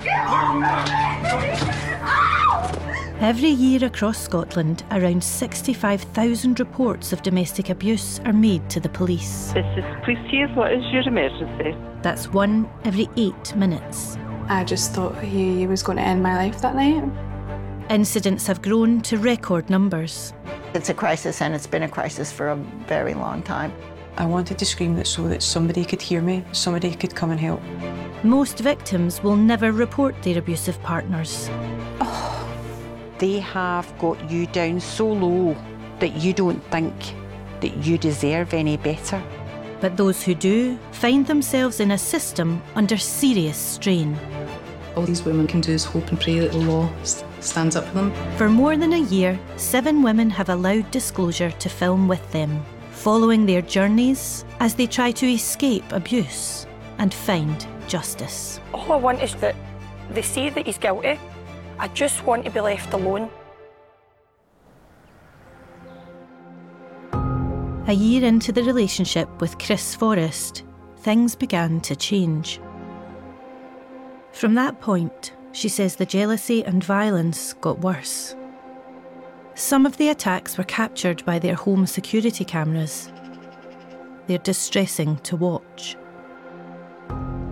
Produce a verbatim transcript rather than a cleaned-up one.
Every year across Scotland, around sixty-five thousand reports of domestic abuse are made to the police. This is police here. What is your emergency? That's one every eight minutes. I just thought he was going to end my life that night. Incidents have grown to record numbers. It's a crisis, and it's been a crisis for a very long time. I wanted to scream it so that somebody could hear me, somebody could come and help. Most victims will never report their abusive partners. Oh, they have got you down so low that you don't think that you deserve any better. But those who do find themselves in a system under serious strain. All these women can do is hope and pray that the law stands up for them. For more than a year, seven women have allowed Disclosure to film with them, following their journeys as they try to escape abuse and find justice. All I want is that they say that he's guilty. I just want to be left alone. A year into the relationship with Chris Forrest, things began to change. From that point, she says the jealousy and violence got worse. Some of the attacks were captured by their home security cameras. They're distressing to watch.